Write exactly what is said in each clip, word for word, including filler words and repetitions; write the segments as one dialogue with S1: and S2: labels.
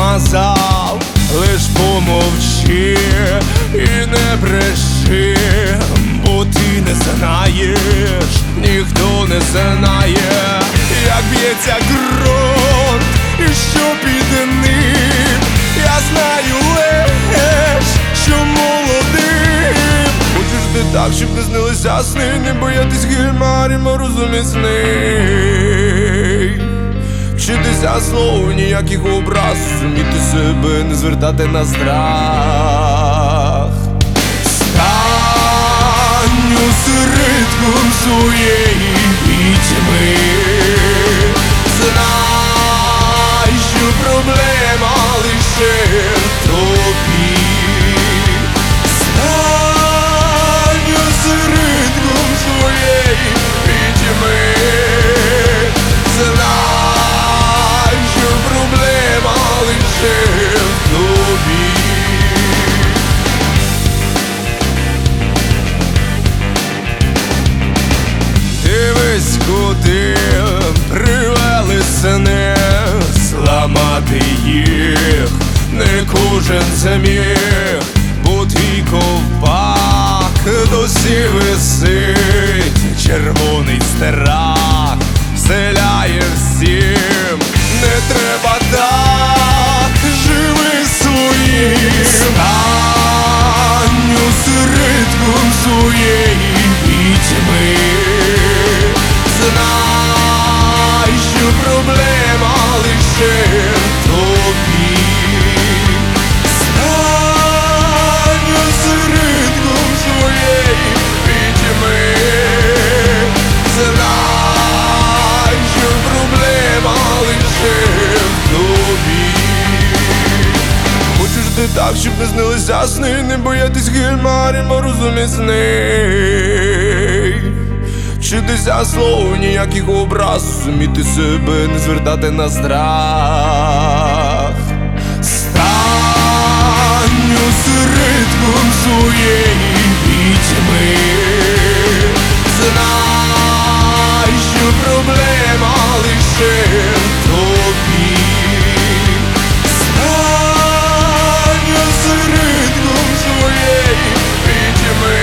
S1: сказав, лиш помовчи і не бреши, бо ти не знаєш, ніхто не знає, як б'ється ґрунт і що під ним. Я знаю лиш, що молодим. Хочеш ти так, щоб не снилися сни, не боятись гримарі морозу міцний. Вчитися слов, ніяких образ, зуміти себе, не звертати на страх. Стань осередком своєї пітьми, знай, що проблема лише в тобі. Стань осередком своєї пітьми, знай, що проблема лише в тобі. Дивись, куди привели сни, зламати їх не кожен зміг, бо твій ковпак досі висить, червоний страх вселяє всім. Не треба так, живи своїм. Стань осередком своєї пітьми, знай, що проблема лише в тобі. Стань осередком своєї пітьми, знай, що проблема лише в тобі. Хочеш ти так, щоб не снилися сни, не боятись гримарі морозу міцний. Вчитися слов, ніяких образ, зуміти себе, не звертати на страх. Стань осередком своєї пітьми, знай, що проблема лише в тобі. Стань осередком своєї пітьми,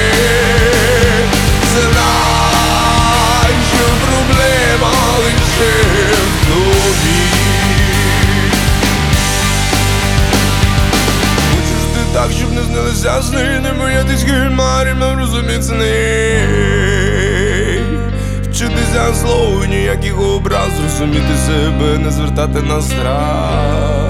S1: знай, що проблема лише в тобі. Хочеш ти так, щоб не снилися сни, не боятись гримарі морозу міцний. Вчитися слов, ніяких образ, зрозуміти себе, не звертати на страх.